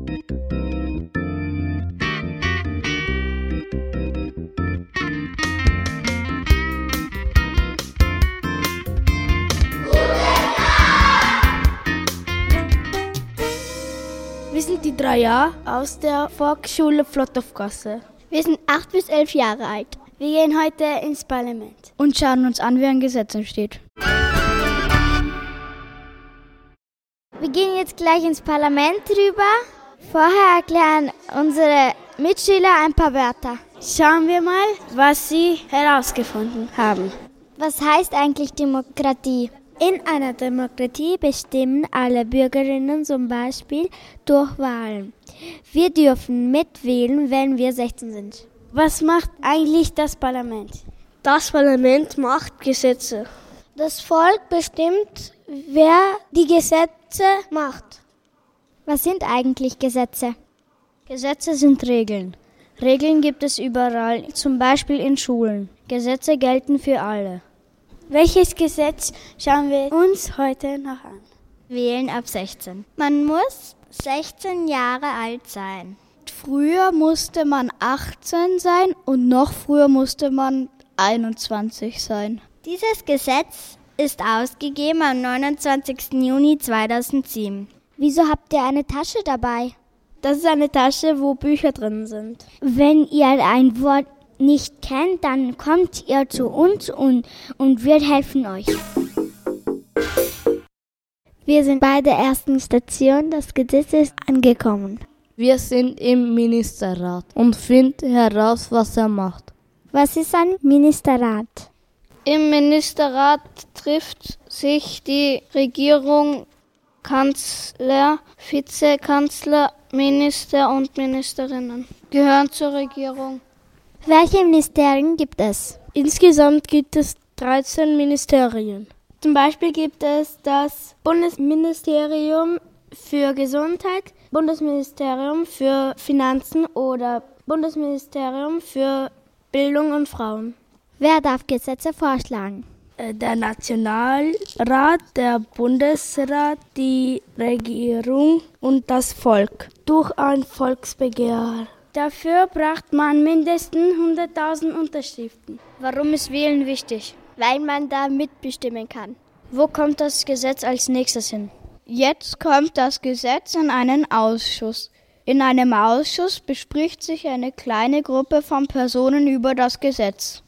Wir sind die Dreier aus der Volksschule Flothoffgasse. Wir sind 8 bis 11 Jahre alt. Wir gehen heute ins Parlament Und schauen uns an, wie ein Gesetz entsteht. Wir gehen jetzt gleich ins Parlament rüber. Vorher erklären unsere Mitschüler ein paar Wörter. Schauen wir mal, was sie herausgefunden haben. Was heißt eigentlich Demokratie? In einer Demokratie bestimmen alle Bürgerinnen zum Beispiel durch Wahlen. Wir dürfen mitwählen, wenn wir 16 sind. Was macht eigentlich das Parlament? Das Parlament macht Gesetze. Das Volk bestimmt, wer die Gesetze macht. Was sind eigentlich Gesetze? Gesetze sind Regeln. Regeln gibt es überall, zum Beispiel in Schulen. Gesetze gelten für alle. Welches Gesetz schauen wir uns heute noch an? Wählen ab 16. Man muss 16 Jahre alt sein. Früher musste man 18 sein und noch früher musste man 21 sein. Dieses Gesetz ist ausgegeben am 29. Juni 2007. Wieso habt ihr eine Tasche dabei? Das ist eine Tasche, wo Bücher drin sind. Wenn ihr ein Wort nicht kennt, dann kommt ihr zu uns und wir helfen euch. Wir sind bei der ersten Station des Gesetzes angekommen. Wir sind im Ministerrat und finden heraus, was er macht. Was ist ein Ministerrat? Im Ministerrat trifft sich die Regierung, Kanzler, Vizekanzler, Minister und Ministerinnen. Gehören zur Regierung. Welche Ministerien gibt es? Insgesamt gibt es 13 Ministerien. Zum Beispiel gibt es das Bundesministerium für Gesundheit, Bundesministerium für Finanzen oder Bundesministerium für Bildung und Frauen. Wer darf Gesetze vorschlagen? Der Nationalrat, der Bundesrat, die Regierung und das Volk durch ein Volksbegehren. Dafür braucht man mindestens 100.000 Unterschriften. Warum ist Wählen wichtig? Weil man da mitbestimmen kann. Wo kommt das Gesetz als nächstes hin? Jetzt kommt das Gesetz in einen Ausschuss. In einem Ausschuss bespricht sich eine kleine Gruppe von Personen über das Gesetz.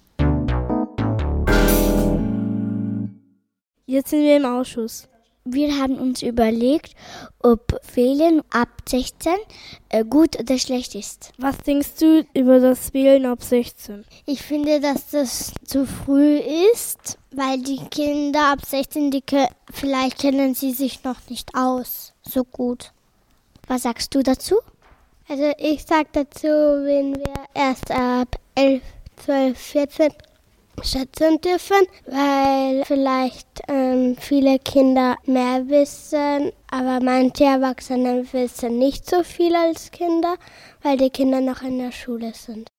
Jetzt sind wir im Ausschuss. Wir haben uns überlegt, ob Wählen ab 16 gut oder schlecht ist. Was denkst du über das Wählen ab 16? Ich finde, dass das zu früh ist, weil die Kinder ab 16, vielleicht kennen sie sich noch nicht aus so gut. Was sagst du dazu? Also ich sag dazu, wenn wir erst ab 11, 12, 14 schätzen dürfen, weil vielleicht viele Kinder mehr wissen, aber manche Erwachsene wissen nicht so viel als Kinder, weil die Kinder noch in der Schule sind.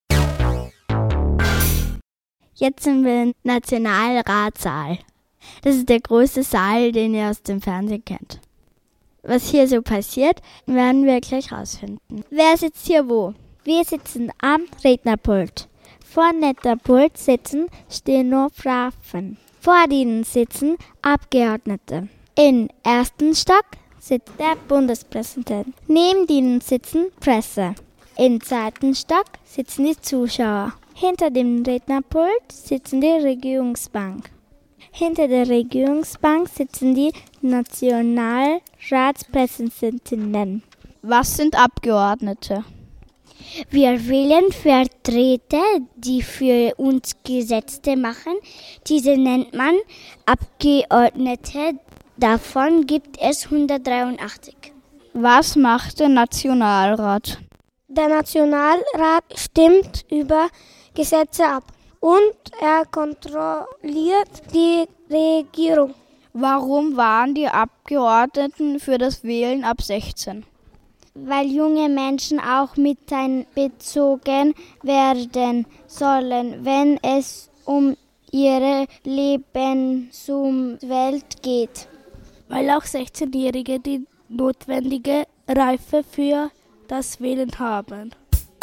Jetzt sind wir im Nationalratssaal. Das ist der größte Saal, den ihr aus dem Fernsehen kennt. Was hier so passiert, werden wir gleich rausfinden. Wer sitzt hier wo? Wir sitzen am Rednerpult. Vor dem Rednerpult sitzen Stenografen. Vor ihnen sitzen Abgeordnete. Im ersten Stock sitzt der Bundespräsident. Neben ihnen sitzen Presse. Im zweiten Stock sitzen die Zuschauer. Hinter dem Rednerpult sitzen die Regierungsbank. Hinter der Regierungsbank sitzen die Nationalratspräsidentinnen. Was sind Abgeordnete? Wir wählen Vertreter, die für uns Gesetze machen. Diese nennt man Abgeordnete. Davon gibt es 183. Was macht der Nationalrat? Der Nationalrat stimmt über Gesetze ab und er kontrolliert die Regierung. Warum waren die Abgeordneten für das Wählen ab 16? Weil junge Menschen auch mit einbezogen werden sollen, wenn es um ihre Lebenswelt geht. Weil auch 16-Jährige die notwendige Reife für das Wählen haben.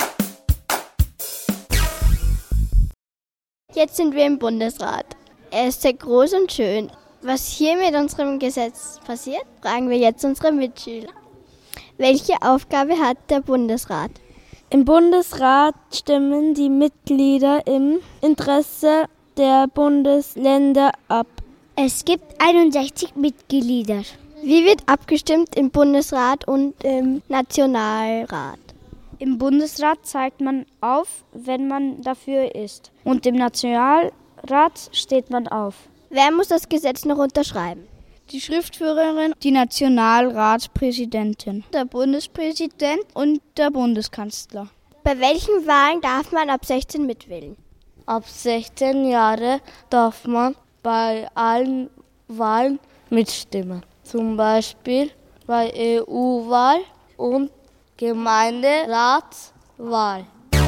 Jetzt sind wir im Bundesrat. Er ist sehr groß und schön. Was hier mit unserem Gesetz passiert, fragen wir jetzt unsere Mitschüler. Welche Aufgabe hat der Bundesrat? Im Bundesrat stimmen die Mitglieder im Interesse der Bundesländer ab. Es gibt 61 Mitglieder. Wie wird abgestimmt im Bundesrat und im Nationalrat? Im Bundesrat zeigt man auf, wenn man dafür ist. Und im Nationalrat steht man auf. Wer muss das Gesetz noch unterschreiben? Die Schriftführerin, die Nationalratspräsidentin, der Bundespräsident und der Bundeskanzler. Bei welchen Wahlen darf man ab 16 mitwählen? Ab 16 Jahre darf man bei allen Wahlen mitstimmen. Zum Beispiel bei EU-Wahl und Gemeinderatswahl.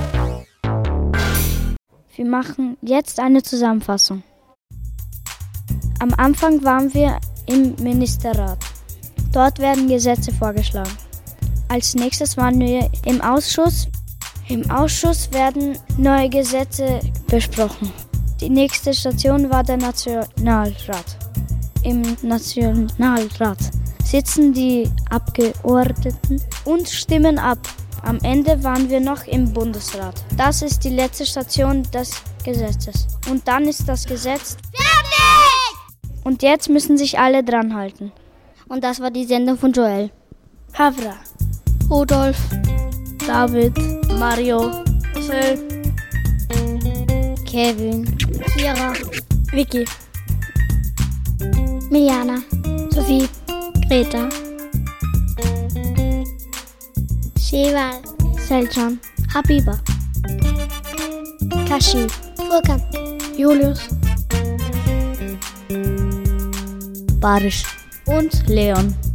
Wir machen jetzt eine Zusammenfassung. Am Anfang waren wir im Ministerrat. Dort werden Gesetze vorgeschlagen. Als nächstes waren wir im Ausschuss. Im Ausschuss werden neue Gesetze besprochen. Die nächste Station war der Nationalrat. Im Nationalrat sitzen die Abgeordneten und stimmen ab. Am Ende waren wir noch im Bundesrat. Das ist die letzte Station des Gesetzes. Und dann ist das Gesetz fertig! Und jetzt müssen sich alle dran halten. Und das war die Sendung von Joel, Havra, Rudolf, David, Mario, Phil, Kevin, Kira, Vicky, Miliana, Sophie, Greta, Sheval, Selcan, Habiba, Kashi, Furkan, Julius, Barisch und Leon.